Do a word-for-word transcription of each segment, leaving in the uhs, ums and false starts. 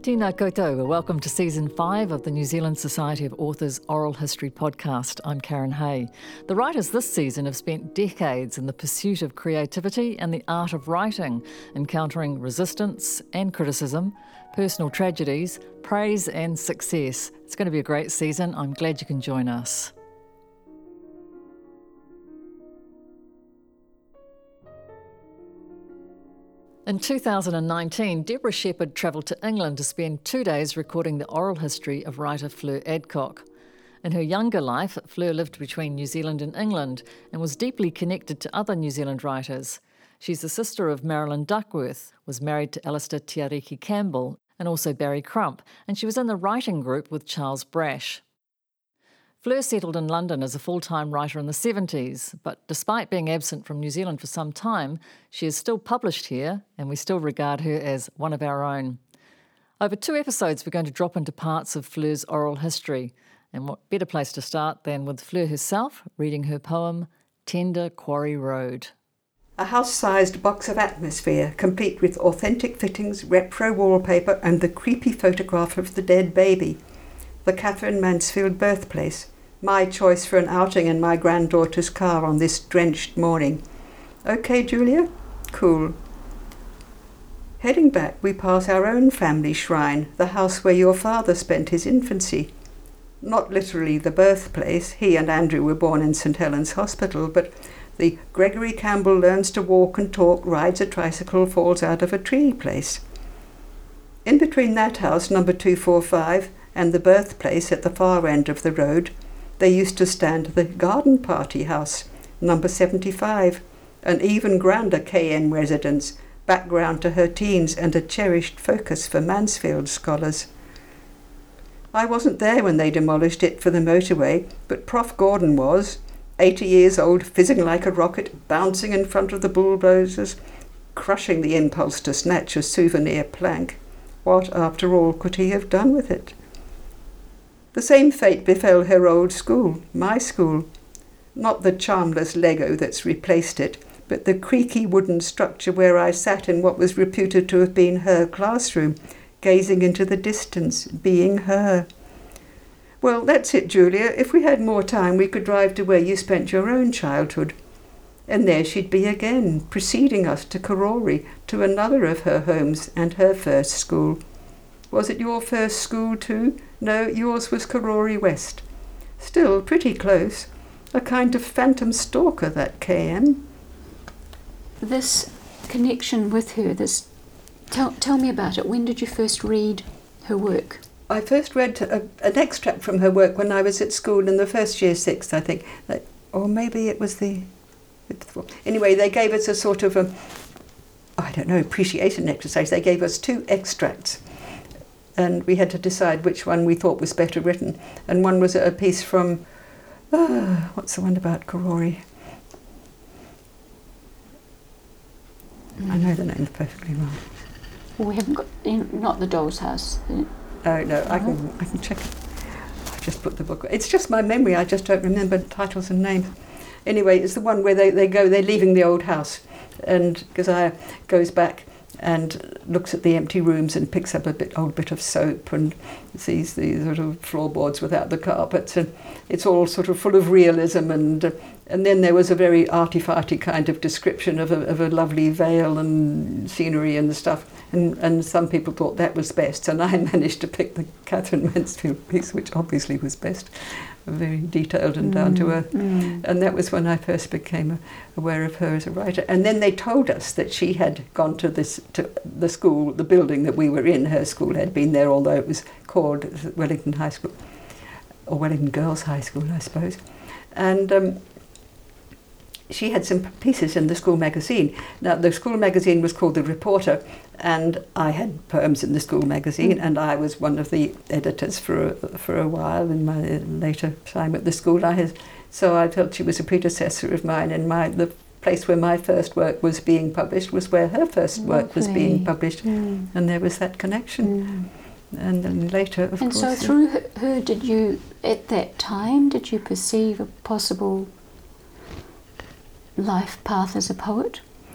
Tēnā koutou, welcome to Season five of the New Zealand Society of Authors Oral History podcast. I'm Karen Hay. The writers this season have spent decades in the pursuit of creativity and the art of writing, encountering resistance and criticism, personal tragedies, praise and success. It's going to be a great season. I'm glad you can join us. In two thousand nineteen, Deborah Shepherd travelled to England to spend two days recording the oral history of writer Fleur Adcock. In her younger life, Fleur lived between New Zealand and England and was deeply connected to other New Zealand writers. She's the sister of Marilyn Duckworth, was married to Alistair Tiariki Campbell and also Barry Crump, and she was in the writing group with Charles Brash. Fleur settled in London as a full-time writer in the seventies, but despite being absent from New Zealand for some time, she is still published here, and we still regard her as one of our own. Over two episodes, we're going to drop into parts of Fleur's oral history, and what better place to start than with Fleur herself reading her poem, Tender Quarry Road. A house-sized box of atmosphere, complete with authentic fittings, retro wallpaper, and the creepy photograph of the dead baby. The Catherine Mansfield birthplace. My choice for an outing in my granddaughter's car on this drenched morning. Okay, Julia? Cool. Heading back, we pass our own family shrine, the house where your father spent his infancy. Not literally the birthplace, he and Andrew were born in St Helens Hospital, but the Gregory Campbell learns to walk and talk, rides a tricycle, falls out of a tree place. In between that house, number two forty-five, and the birthplace at the far end of the road, there used to stand the Garden Party House, number seventy-five, an even grander K M residence, background to her teens and a cherished focus for Mansfield scholars. I wasn't there when they demolished it for the motorway, but Professor Gordon was, eighty years old, fizzing like a rocket, bouncing in front of the bulldozers, crushing the impulse to snatch a souvenir plank. What, after all, could he have done with it? The same fate befell her old school, my school. Not the charmless Lego that's replaced it, but the creaky wooden structure where I sat in what was reputed to have been her classroom, gazing into the distance, being her. Well, that's it, Julia. If we had more time, we could drive to where you spent your own childhood. And there she'd be again, preceding us to Karori, to another of her homes and her first school. Was it your first school too? No, yours was Karori West. Still pretty close. A kind of phantom stalker, that K M. This connection with her, this, tell, tell me about it. When did you first read her work? I first read a, an extract from her work when I was at school in the first year sixth, I think. Or maybe it was the... Anyway, they gave us a sort of, a, I don't know, appreciation exercise. They gave us two extracts, and we had to decide which one we thought was better written. And one was a piece from, oh, what's the one about Karori? Mm. I know the name perfectly well. Well, we haven't got, not The Doll's House. Oh, no, I can, I can check it. I just put the book. It's just my memory, I just don't remember titles and names. Anyway, it's the one where they, they go, they're leaving the old house, and Keziah goes back and looks at the empty rooms and picks up a bit old bit of soap and sees these sort of floorboards without the carpets, and it's all sort of full of realism, and uh, and then there was a very arty-farty kind of description of a, of a lovely vale and scenery and stuff, and, and some people thought that was best, and I managed to pick the Catherine Mansfield piece, which obviously was best. Very detailed and down to earth. Mm. And that was when I first became aware of her as a writer. And then they told us that she had gone to this to the school, the building that we were in. Her school had been there, although it was called Wellington High School, or Wellington Girls High School, I suppose. And um, she had some pieces in the school magazine. Now, the school magazine was called The Reporter, and I had poems in the school magazine, mm. and I was one of the editors for a, for a while in my later time at the school. I had, so I felt she was a predecessor of mine, and my the place where my first work was being published was where her first work Lovely. was being published, mm. and there was that connection. Mm. And then later, of and course... And so through her, her, did you, at that time, did you perceive a possible life path as a poet?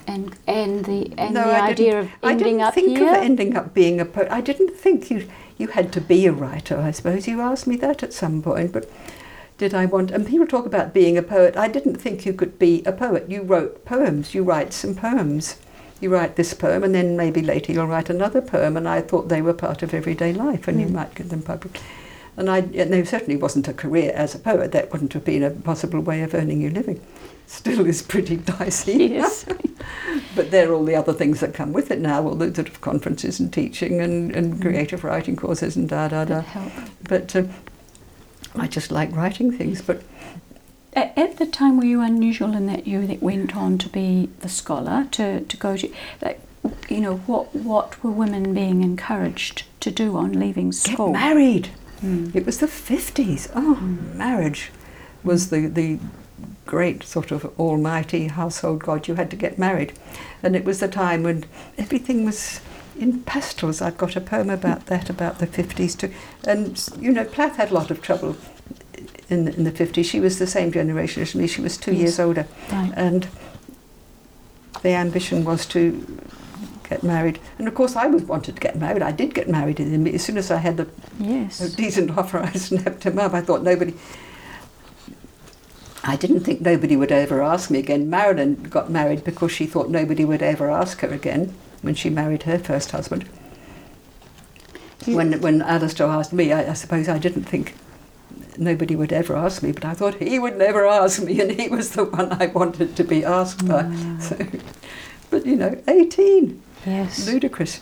and and the and No, the I idea didn't- of ending I didn't up think here? of ending up being a poet. I didn't think you you had to be a writer, I suppose. You asked me that at some point, but did I want... And people talk about being a poet. I didn't think you could be a poet. You wrote poems. You write some poems. You write this poem, and then maybe later you'll write another poem, and I thought they were part of everyday life, and mm. you might get them published. And, I, and there certainly wasn't a career as a poet. That wouldn't have been a possible way of earning your living. Still is pretty dicey. Yes. But there are all the other things that come with it now, all the sort of conferences and teaching and, and creative writing courses and da-da-da. That help. But uh, I just like writing things. But At, at the time, were you unusual in that you that went on to be the scholar, to, to go to, like, you know, what what were women being encouraged to do on leaving school? Get married. Mm. It was the fifties. Oh, mm. Marriage was the, the great sort of almighty household god. You had to get married. And it was the time when everything was in pastels. I've got a poem about that, about the fifties too. And, you know, Plath had a lot of trouble in, in the fifties. She was the same generation as me. She was two yes. years older. Right. And the ambition was to get married. And of course I was wanted to get married. I did get married in the, as soon as I had the yes. a decent offer. I snapped him up. I thought nobody... I didn't think nobody would ever ask me again. Marilyn got married because she thought nobody would ever ask her again when she married her first husband. You when when Alistair asked me, I, I suppose I didn't think nobody would ever ask me, but I thought he would never ask me, and he was the one I wanted to be asked by. Mm. So, but, you know, eighteen. Yes. Ludicrous.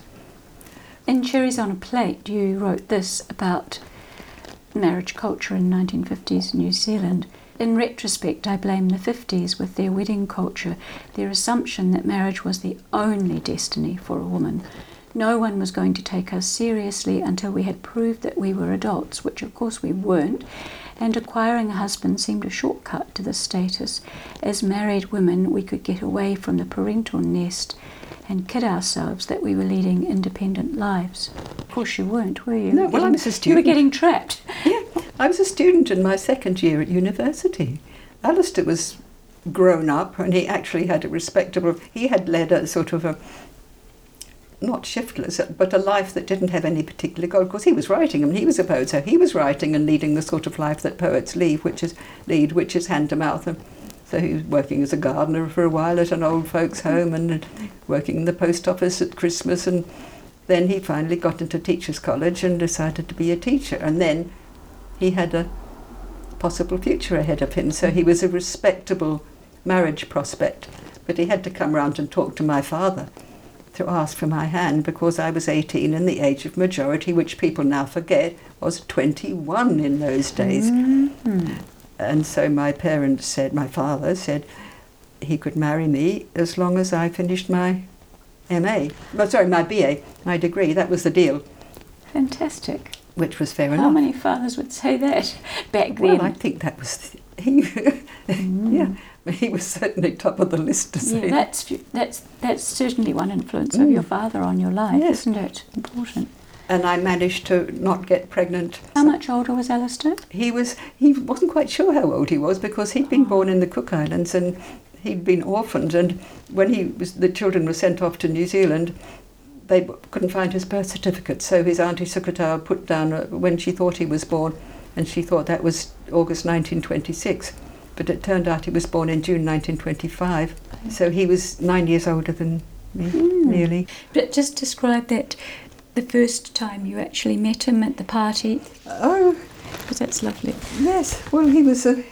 In Cherries on a Plate, you wrote this about marriage culture in nineteen fifties New Zealand. In retrospect, I blame the fifties with their wedding culture, their assumption that marriage was the only destiny for a woman. No one was going to take us seriously until we had proved that we were adults, which of course we weren't, and acquiring a husband seemed a shortcut to this status. As married women, we could get away from the parental nest and kid ourselves that we were leading independent lives. Of course you weren't, were you? No, You were well, I getting- was a You student. were getting trapped. Yeah, I was a student in my second year at university. Alistair was grown up, and he actually had a respectable... He had led a sort of a... not shiftless, but a life that didn't have any particular goal. Of course, he was writing, I mean, he was a poet, so he was writing and leading the sort of life that poets lead, which is lead, which is hand to mouth. And so he was working as a gardener for a while at an old folks' home, and working in the post office at Christmas, and then he finally got into teachers' college and decided to be a teacher. And then he had a possible future ahead of him, so he was a respectable marriage prospect. But he had to come round and talk to my father to ask for my hand, because I was eighteen and the age of majority, which people now forget, was twenty-one in those days. Mm-hmm. And so my parents said, my father said, he could marry me as long as I finished my M A. Well, sorry, my B A, my degree. That was the deal, Fantastic. which was fair How enough. many fathers would say that back then? Well, I think that was... He, yeah, he was certainly top of the list to say Yeah, that. that's that's that's certainly one influence Mm. of your father on your life, Yes. isn't it? Important. And I managed to not get pregnant. How much older was Alistair? He was, he wasn't quite sure how old he was, because he'd been born in the Cook Islands and he'd been orphaned, and when he was, the children were sent off to New Zealand, they couldn't find his birth certificate, so his auntie Sukatawa put down uh, when she thought he was born, and she thought that was August nineteen twenty-six, but it turned out he was born in June nineteen twenty-five, so he was nine years older than me, Mm. nearly. But just describe that, the first time you actually met him at the party, Oh, because that's lovely. yes, well, he was a...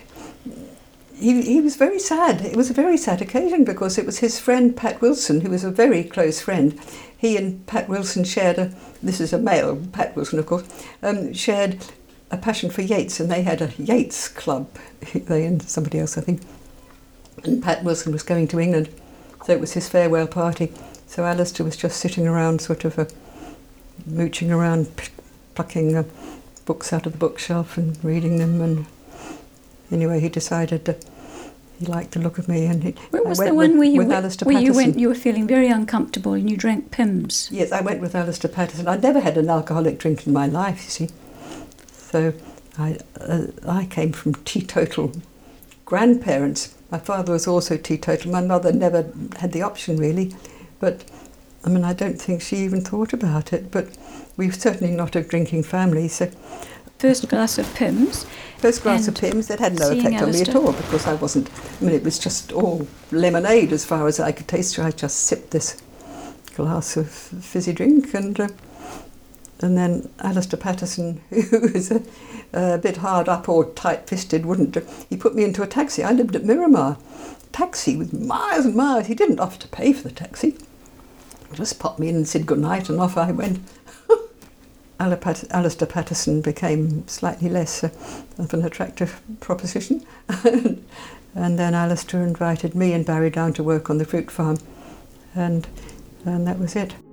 He, he was very sad. It was a very sad occasion, because it was his friend Pat Wilson, who was a very close friend. He and Pat Wilson shared a, this is a male, Pat Wilson of course, um, shared a passion for Yeats, and they had a Yeats club, they and somebody else I think. And Pat Wilson was going to England, so it was his farewell party. So Alistair was just sitting around, sort of uh, mooching around, p- plucking uh, books out of the bookshelf and reading them, and anyway, he decided that he liked the look of me, and he, What was I went the one with, where you with went, Alistair where you Patterson. went? You were feeling very uncomfortable and you drank Pimm's. Yes, I went with Alistair Patterson. I'd never had an alcoholic drink in my life, you see. So I, uh, I came from teetotal grandparents. My father was also teetotal. My mother never had the option, really. But, I mean, I don't think she even thought about it. But we're certainly not a drinking family, so... First glass of Pimm's. First glass of Pimm's, that had no effect on me at all, because I wasn't... I mean, it was just all lemonade as far as I could taste. I just sipped this glass of fizzy drink, and... Uh, And then Alistair Patterson, who was a, a bit hard up or tight-fisted, wouldn't... He put me into a taxi. I lived at Miramar. Taxi with miles and miles. He didn't offer to pay for the taxi. He just popped me in and said goodnight, and off I went. Alistair Patterson became slightly less uh, of an attractive proposition. And then Alistair invited me and Barry down to work on the fruit farm. And, and that was it.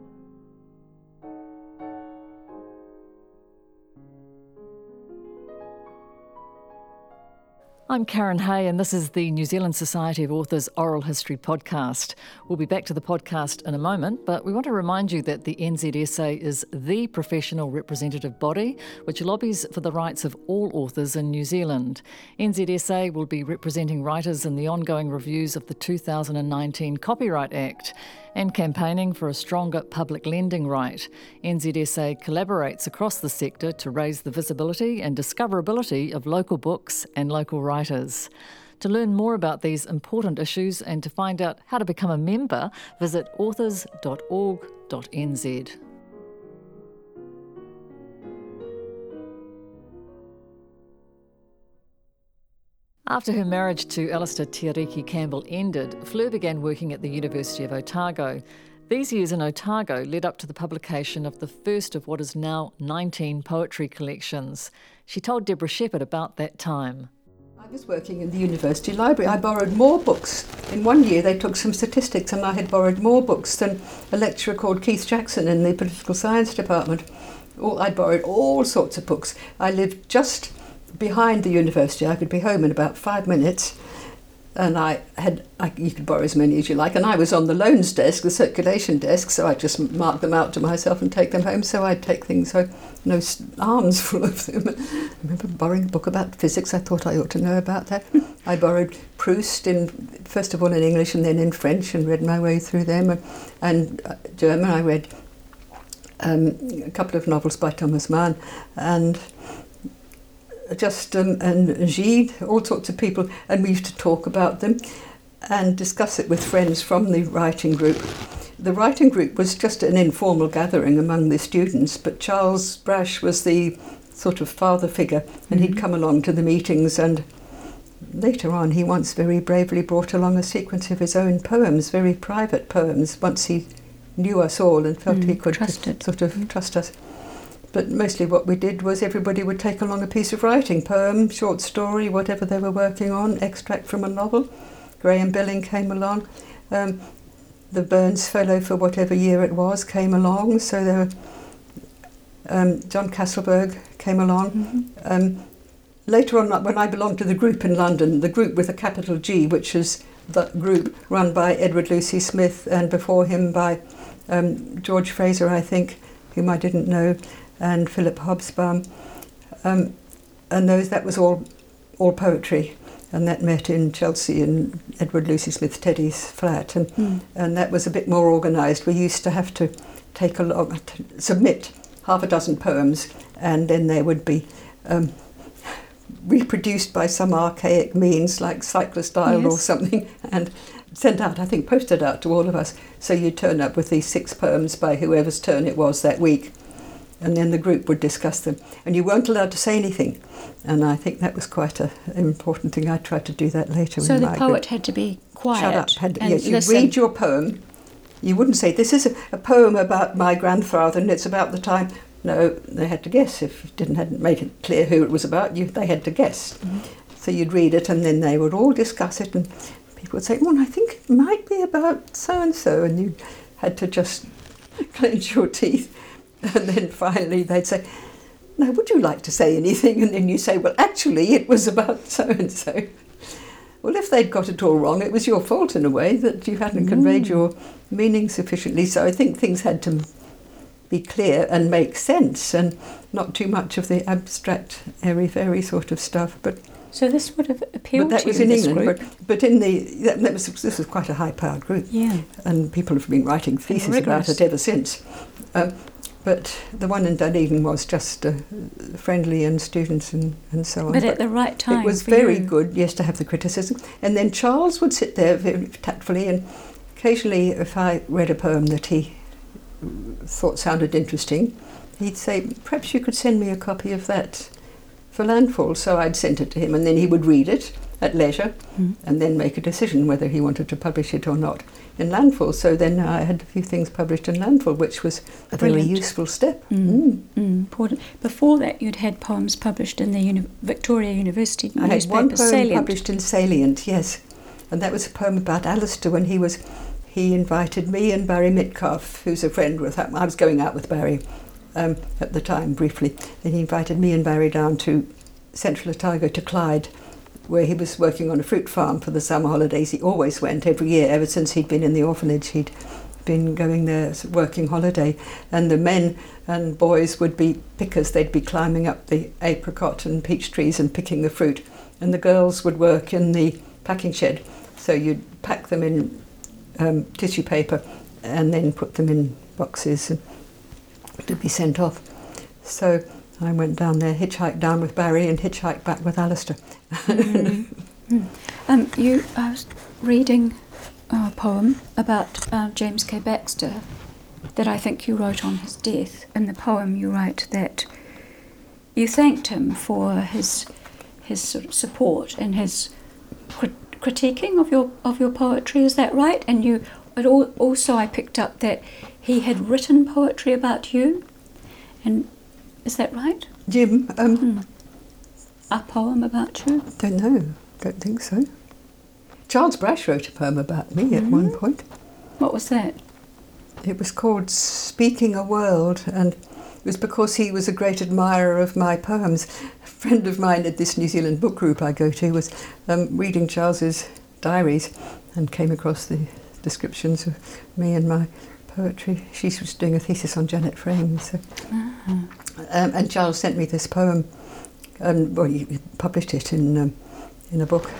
I'm Karen Hay, and this is the New Zealand Society of Authors Oral History podcast. We'll be back to the podcast in a moment, but we want to remind you that the N Z S A is the professional representative body which lobbies for the rights of all authors in New Zealand. N Z S A will be representing writers in the ongoing reviews of the two thousand nineteen Copyright Act and campaigning for a stronger public lending right. N Z S A collaborates across the sector to raise the visibility and discoverability of local books and local writers. To learn more about these important issues and to find out how to become a member, visit authors dot org dot n z. After her marriage to Alistair Tiariki Campbell ended, Fleur began working at the University of Otago. These years in Otago led up to the publication of the first of what is now nineteen poetry collections. She told Deborah Shepherd about that time. I was working in the university library. I borrowed more books. In one year they took some statistics and I had borrowed more books than a lecturer called Keith Jackson in the political science department. I borrowed all sorts of books. I lived just behind the university. I could be home in about five minutes, and I had I, you could borrow as many as you like, and I was on the loans desk, the circulation desk, so I just marked them out to myself and take them home. So I'd take things home, no arms full of them. I remember borrowing a book about physics. I thought I ought to know about that. I borrowed Proust in first of all in English and then in French, and read my way through them, and, and uh, German I read um, a couple of novels by Thomas Mann, and just um, and Gide, all sorts of people, and we used to talk about them and discuss it with friends from the writing group. The writing group was just an informal gathering among the students, but Charles Brash was the sort of father figure, and mm-hmm. he'd come along to the meetings, and later on he once very bravely brought along a sequence of his own poems, very private poems, once he knew us all and felt mm, he could trusted. sort of mm. trust us. But mostly what we did was everybody would take along a piece of writing, poem, short story, whatever they were working on, extract from a novel. Graham Billing came along. Um, the Burns Fellow for whatever year it was came along. So there were, um, John Castleberg came along. Mm-hmm. Um, later on, when I belonged to the group in London, the group with a capital G, which is the group run by Edward Lucy Smith, and before him by um, George Fraser, I think, whom I didn't know, and Philip Hobsbawm, um, and those that was all all poetry, and that met in Chelsea in Edward Lucy Smith Teddy's flat, and mm. and that was a bit more organised. We used to have to take a log, submit half a dozen poems, and then they would be um, reproduced by some archaic means like cyclostyle yes. or something, and sent out, I think posted out to all of us. So you'd turn up with these six poems by whoever's turn it was that week, and then the group would discuss them, and you weren't allowed to say anything, and I think that was quite a, an important thing. I tried to do that later. So in the my poet group. had to be quiet. Shut up. Had, and yes, you listen. read your poem. You wouldn't say, this is a, a poem about my grandfather and it's about the time. No, they had to guess. If you didn't hadn't made it clear who it was about, you they had to guess. Mm-hmm. So you'd read it, and then they would all discuss it, and people would say, well, I think it might be about so-and-so, and you had to just clench your teeth. And then finally they'd say, now, would you like to say anything? And then you say, well, actually, it was about so-and-so. Well, if they'd got it all wrong, it was your fault in a way that you hadn't mm. conveyed your meaning sufficiently. So I think things had to be clear and make sense, and not too much of the abstract, airy-fairy sort of stuff. But So this would have appealed but that to was you, in this England. group. But, but in the that, that was this was quite a high-powered group. Yeah. And people have been writing theses about it ever since. Um, but the one in Dunedin was just uh, friendly and students and, and so on. But, but at the right time. It was for very you. good, yes, to have the criticism. And then Charles would sit there very tactfully, and occasionally, if I read a poem that he thought sounded interesting, he'd say, perhaps you could send me a copy of that for Landfall. So I'd send it to him, and then he would read it at leisure mm. and then make a decision whether he wanted to publish it or not in Landfall. So then I had a few things published in Landfall, which was a Brilliant. very useful step. Mm. Mm. Mm. Important. Before that, you'd had poems published in the Uni- Victoria University I had one poem Salient. published in Salient, yes, and that was a poem about Alistair when he was. He invited me and Barry Metcalf, who's a friend with I was going out with Barry um, at the time briefly, and he invited me and Barry down to Central Otago to Clyde, where he was working on a fruit farm for the summer holidays. He always went every year, ever since he'd been in the orphanage. He'd been going there as a working holiday, and the men and boys would be pickers. They'd be climbing up the apricot and peach trees and picking the fruit, and the girls would work in the packing shed. So you'd pack them in um, tissue paper and then put them in boxes and to be sent off. So I went down there, hitchhiked down with Barry and hitchhiked back with Alistair. mm. Mm. Um, you, I was reading a poem about uh, James K. Baxter that I think you wrote on his death. In the poem you write that you thanked him for his his sort of support and his crit- critiquing of your of your poetry. Is that right? And you, it all, also I picked up that he had written poetry about you. And is that right? Jim, um, hmm. A poem about you? Don't know, don't think so. Charles Brash wrote a poem about me at mm-hmm. one point. What was that? It was called Speaking a World, and it was because he was a great admirer of my poems. A friend of mine at this New Zealand book group I go to was um, reading Charles's diaries and came across the descriptions of me and my poetry. She was doing a thesis on Janet Frame, so. Uh-huh. Um, and Charles sent me this poem. Um, well, he published it in um, in a book,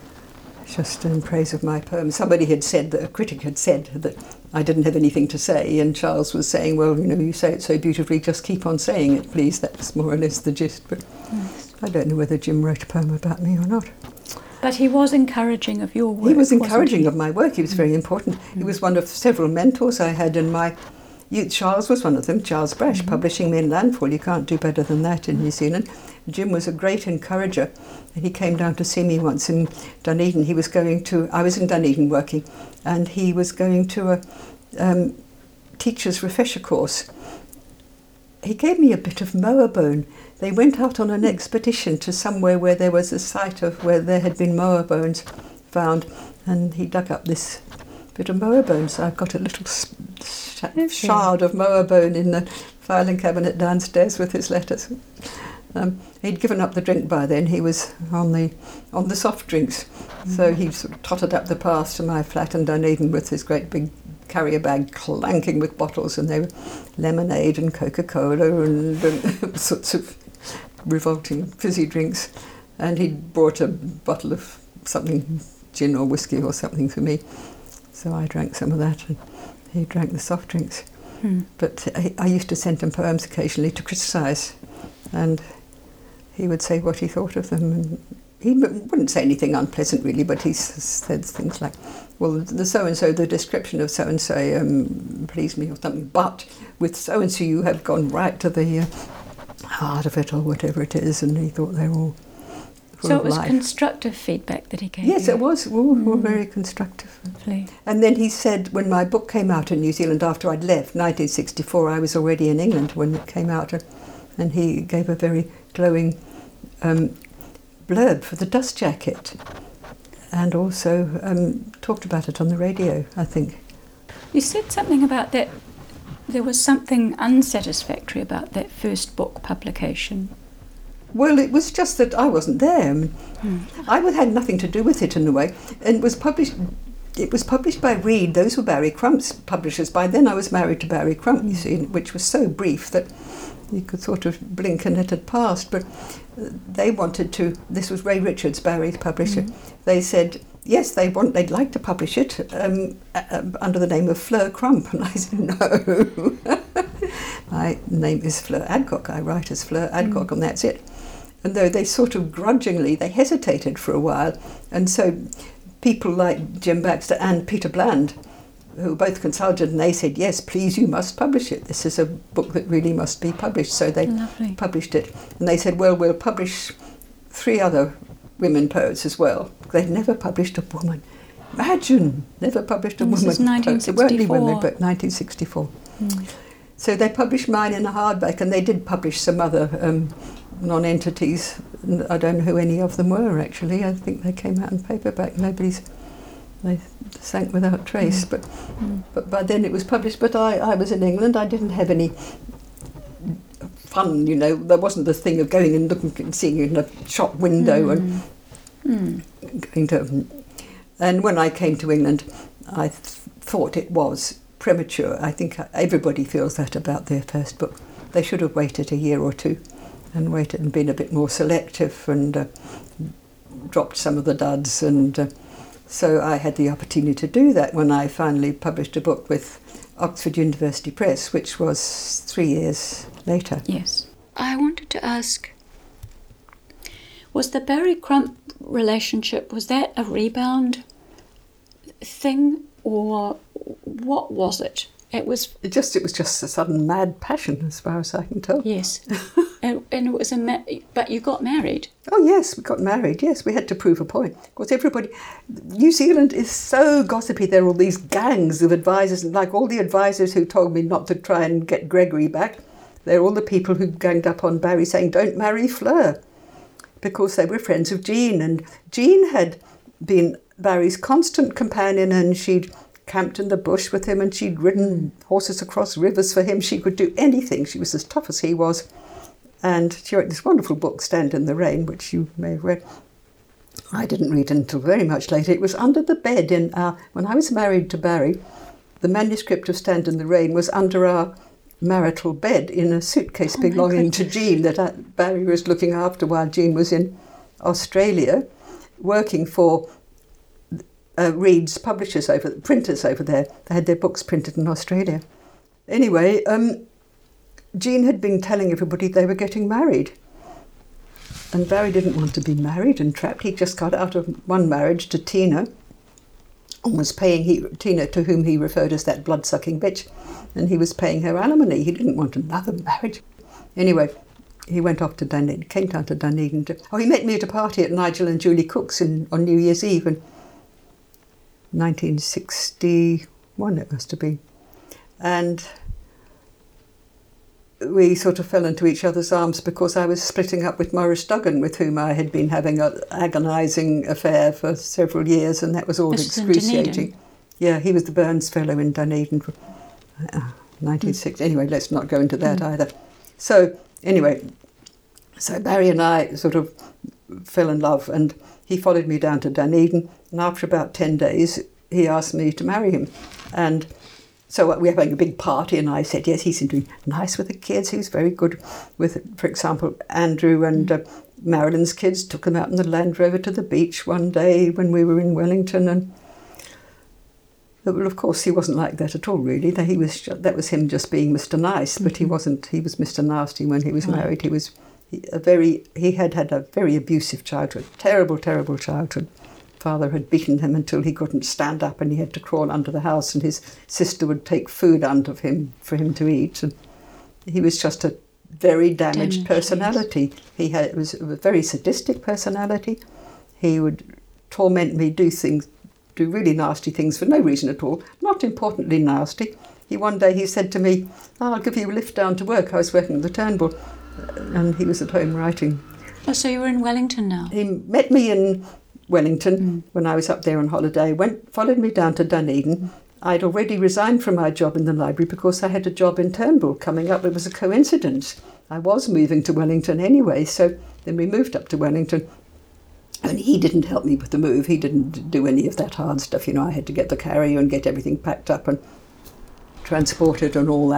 just in praise of my poem. Somebody had said that a critic had said that I didn't have anything to say, and Charles was saying, "Well, you know, you say it so beautifully. Just keep on saying it, please." That's more or less the gist. But yes. I don't know whether Jim wrote a poem about me or not. But he was encouraging of your work. He was encouraging he? of my work. He was very important. Mm. He was one of several mentors I had in my. You, Charles was one of them, Charles Brash, mm-hmm. publishing me in Landfall. You can't do better than that in New Zealand. Jim was a great encourager. And he came down to see me once in Dunedin. He was going to, I was in Dunedin working, and he was going to a um, teacher's refresher course. He gave me a bit of moa bone. They went out on an expedition to somewhere where there was a site of where there had been moa bones found, and he dug up this bit of moa bone, so I've got a little sh- shard of moa bone in the filing cabinet downstairs with his letters. Um, he'd given up the drink by then. He was on the on the soft drinks, mm. so he sort of tottered up the path to my flat in Dunedin with his great big carrier bag clanking with bottles, and they were lemonade and Coca-Cola and, and all sorts of revolting fizzy drinks. And he'd brought a bottle of something, gin or whiskey or something for me. So I drank some of that, and he drank the soft drinks. Hmm. But I, I used to send him poems occasionally to criticise, and he would say what he thought of them. And he wouldn't say anything unpleasant, really, but he said things like, well, the so-and-so, the description of so-and-so um, pleased me or something, but with so-and-so you have gone right to the uh, heart of it or whatever it is, and he thought they were all So it was life. Constructive feedback that he gave Yes, you? it was. All, mm. all very constructive. Lovely. And then he said, when my book came out in New Zealand after I'd left, nineteen sixty-four, I was already in England when it came out, and he gave a very glowing um, blurb for the dust jacket, and also um, talked about it on the radio, I think. You said something about that, there was something unsatisfactory about that first book publication. Well, it was just that I wasn't there. Hmm. I had nothing to do with it in a way, and it was published. It was published by Reed. Those were Barry Crump's publishers. By then, I was married to Barry Crump, you see, which was so brief that you could sort of blink and it had passed. But they wanted to, this was Ray Richards, Barry's publisher, mm. they said, yes, they want, they'd like to publish it um, uh, under the name of Fleur Crump. And I said, no. My name is Fleur Adcock. I write as Fleur Adcock, mm. and that's it. And though they sort of grudgingly, they hesitated for a while. And so people like Jim Baxter and Peter Bland, who both consulted, and they said, yes, please, you must publish it. This is a book that really must be published. So they Lovely. published it. And they said, well, we'll publish three other women poets as well. They'd never published a woman. Imagine, never published a and woman. This is nineteen sixty-four. It weren't women, but nineteen sixty-four. Mm. So they published mine in a hardback, and they did publish some other um, non-entities. I don't know who any of them were, actually. I think they came out in paperback. Nobody's... They sank without trace. Mm. But mm. but by then it was published. But I, I was in England. I didn't have any fun, you know. There wasn't the thing of going and looking and seeing it in a shop window mm. and mm. going to... And when I came to England, I th- thought it was premature. I think everybody feels that about their first book. They should have waited a year or two and waited and been a bit more selective and uh, dropped some of the duds. And uh, so I had the opportunity to do that when I finally published a book with Oxford University Press, which was three years later. Yes. I wanted to ask, was the Barry Crump relationship, was that a rebound thing, or what was it? It was it just it was just a sudden mad passion, as far as I can tell. Yes, and, and it was a ma- but you got married. Oh yes, we got married. Yes, we had to prove a point. Of course, everybody, New Zealand is so gossipy. There are all these gangs of advisors, and like all the advisors who told me not to try and get Gregory back, they're all the people who ganged up on Barry saying, "Don't marry Fleur," because they were friends of Jean, and Jean had been Barry's constant companion, and she'd camped in the bush with him, and she'd ridden horses across rivers for him. She could do anything. She was as tough as he was. And she wrote this wonderful book, Stand in the Rain, which you may have read. I didn't read it until very much later. It was under the bed in our, when I was married to Barry, the manuscript of Stand in the Rain was under our marital bed in a suitcase oh belonging to Jean that I, Barry was looking after while Jean was in Australia, working for Uh, Reed's publishers over, printers over there. They had their books printed in Australia. Anyway, um, Jean had been telling everybody they were getting married. And Barry didn't want to be married and trapped. He just got out of one marriage to Tina and was paying he, Tina, to whom he referred as that blood-sucking bitch, and he was paying her alimony. He didn't want another marriage. Anyway, he went off to Dunedin, came down to Dunedin. To, oh, he met me at a party at Nigel and Julie Cook's in, on New Year's Eve, and nineteen sixty-one it must have been, and we sort of fell into each other's arms because I was splitting up with Maurice Duggan, with whom I had been having an agonising affair for several years, and that was all this excruciating. Yeah, he was the Burns Fellow in Dunedin for uh, nineteen sixty. Mm. Anyway, let's not go into that mm. either. So anyway, so Barry and I sort of fell in love, and he followed me down to Dunedin, and after about ten days, he asked me to marry him. And so we were having a big party, and I said, yes, he seemed to be nice with the kids. He was very good with, for example, Andrew and uh, Marilyn's kids, took them out in the Land Rover to the beach one day when we were in Wellington. And well, of course, he wasn't like that at all, really. He was just, that was him just being Mister Nice, but mm-hmm. he wasn't. He was Mister Nasty when he was right. married. He was a very. He had had a very abusive childhood, terrible, terrible childhood. Father had beaten him until he couldn't stand up, and he had to crawl under the house, and his sister would take food out of him for him to eat. And he was just a very damaged Damn, personality. Yes. He had it was a very sadistic personality. He would torment me, do things, do really nasty things for no reason at all. Not importantly nasty. He one day he said to me, oh, "I'll give you a lift down to work." I was working at the Turnbull, and he was at home writing. Oh, so you were in Wellington now? He met me in Wellington mm. when I was up there on holiday, went followed me down to Dunedin. Mm. I'd already resigned from my job in the library because I had a job in Turnbull coming up. It was a coincidence. I was moving to Wellington anyway, so then we moved up to Wellington. And he didn't help me with the move. He didn't do any of that hard stuff. You know, I had to get the carrier and get everything packed up and transported and all that. And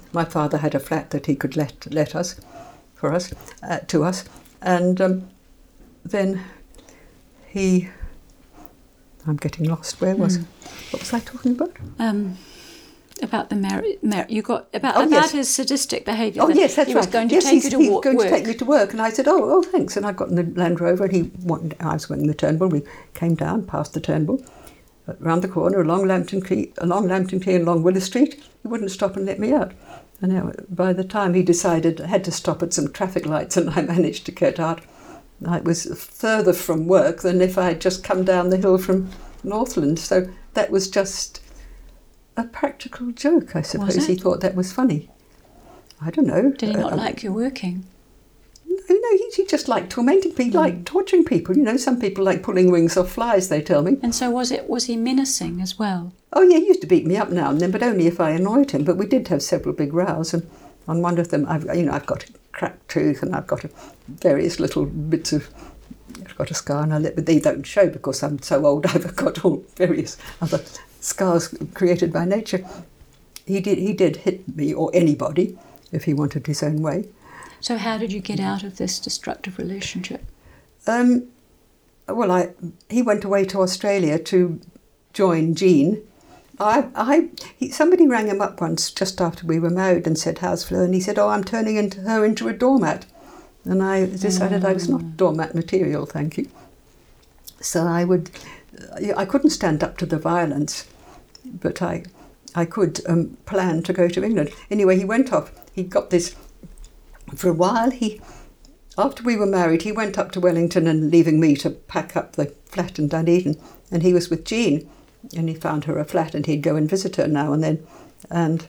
my father had a flat that he could let let us, for us, uh, to us, and um, then he. I'm getting lost. Where was? Mm. What was I talking about? Um, about the marriage. Mar- you got about oh, about yes. his sadistic behaviour. Oh yes, that's he right. Was going to yes, take he's, you to he's wo- going work. to take me to work, and I said, "Oh, oh, thanks." And I got in the Land Rover, and he wanted, I was working the Turnbull. We came down past the Turnbull, round the corner, along Lambton Quay, along Lambton Quay, and along Willis Street. He wouldn't stop and let me out. And now, by the time he decided, I had to stop at some traffic lights, and I managed to get out. I was further from work than if I had just come down the hill from Northland. So that was just a practical joke, I suppose. He thought that was funny. I don't know. Did he not uh, like you working? No, no, he, he just liked tormenting people, he liked torturing people. You know, some people like pulling wings off flies, they tell me. And so was it? Was he menacing as well? Oh, yeah, he used to beat me up now and then, but only if I annoyed him. But we did have several big rows, and on one of them, I've, you know, I've got a cracked tooth and I've got a, various little bits of... I've got a scar on my lip, but they don't show because I'm so old. I've got all various other scars created by nature. He did he did hit me or anybody if he wanted his own way. So how did you get out of this destructive relationship? Um, well, I he went away to Australia to join Jean. I I he, somebody rang him up once just after we were married and said, "How's Fleur?" And he said, "Oh, I'm turning into her into a doormat." And I decided mm. I was not doormat material, thank you. So I would, I couldn't stand up to the violence, but I, I could um, plan to go to England. Anyway, he went off. He got this. For a while, he, after we were married, he went up to Wellington and leaving me to pack up the flat in Dunedin. And he was with Jean, and he found her a flat, and he'd go and visit her now and then. And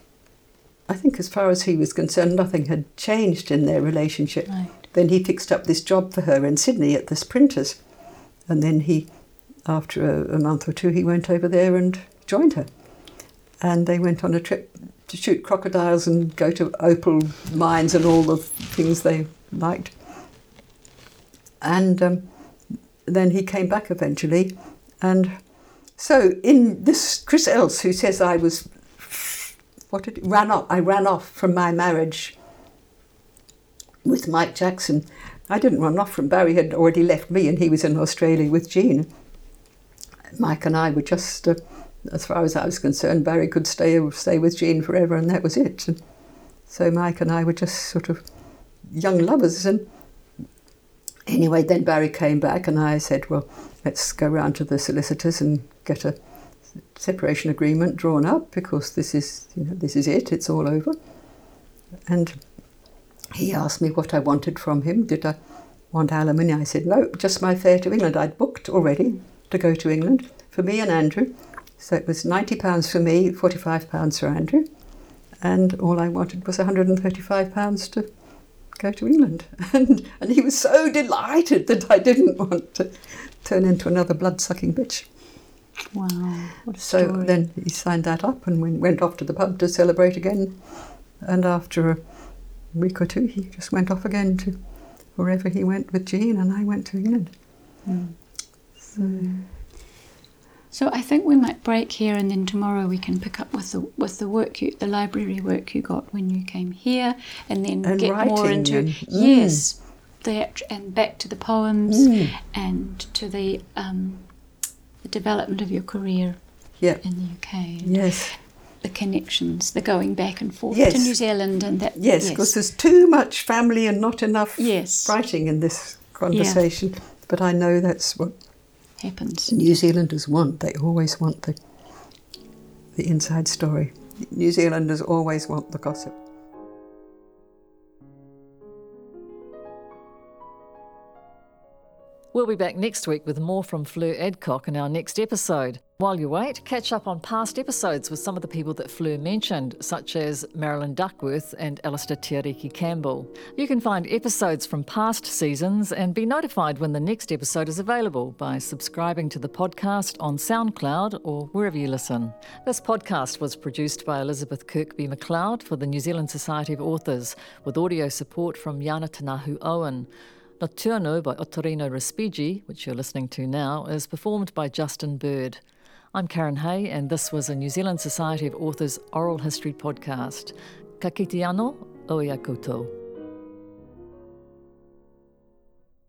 I think as far as he was concerned, nothing had changed in their relationship. Right. Then he fixed up this job for her in Sydney at this printer's. And then he, after a, a month or two, he went over there and joined her. And they went on a trip to shoot crocodiles and go to opal mines and all the things they liked. And um, then he came back eventually. And so in this, Chris Else, who says I was... What did ran off? I ran off from my marriage with Mike Jackson. I didn't run off from Barry; had already left me, and he was in Australia with Jean. Mike and I were just, uh, as far as I was concerned, Barry could stay stay with Jean forever, and that was it. And so Mike and I were just sort of young lovers. And anyway, then Barry came back, and I said, "Well, let's go round to the solicitors and get a separation agreement drawn up because this is, you know, this is it. It's all over." And he asked me what I wanted from him. Did I want alimony? I said no, just my fare to England. I'd booked already to go to England for me and Andrew. So it was ninety pounds for me, forty-five pounds for Andrew, and all I wanted was one hundred thirty-five pounds to go to England. And and he was so delighted that I didn't want to turn into another blood-sucking bitch. Wow, what a so story. Then he signed that up and we went off to the pub to celebrate again. And after a week or two, he just went off again to wherever he went with Jean, and I went to England. Mm. So, mm. so I think we might break here, and then tomorrow we can pick up with the with the work you, the library work you got when you came here, and then and get writing more into and, yes, mm. the and back to the poems mm. and to the. Um, the development of your career yeah. in the U K. Yes. The connections, the going back and forth yes. to New Zealand and that. Yes, because yes. there's too much family and not enough yes. writing in this conversation. Yeah. But I know that's what happens. New Zealanders want. They always want the the inside story. New Zealanders always want the gossip. We'll be back next week with more from Fleur Adcock in our next episode. While you wait, catch up on past episodes with some of the people that Fleur mentioned, such as Marilyn Duckworth and Alistair Tiariki Campbell. You can find episodes from past seasons and be notified when the next episode is available by subscribing to the podcast on SoundCloud or wherever you listen. This podcast was produced by Elizabeth Kirkby MacLeod for the New Zealand Society of Authors, with audio support from Yana Tanahu Owen. Nocturno by Ottorino Respighi, which you're listening to now, is performed by Justin Bird. I'm Karen Hay, and this was a New Zealand Society of Authors oral history podcast. Ka kite anō, o ia koutou.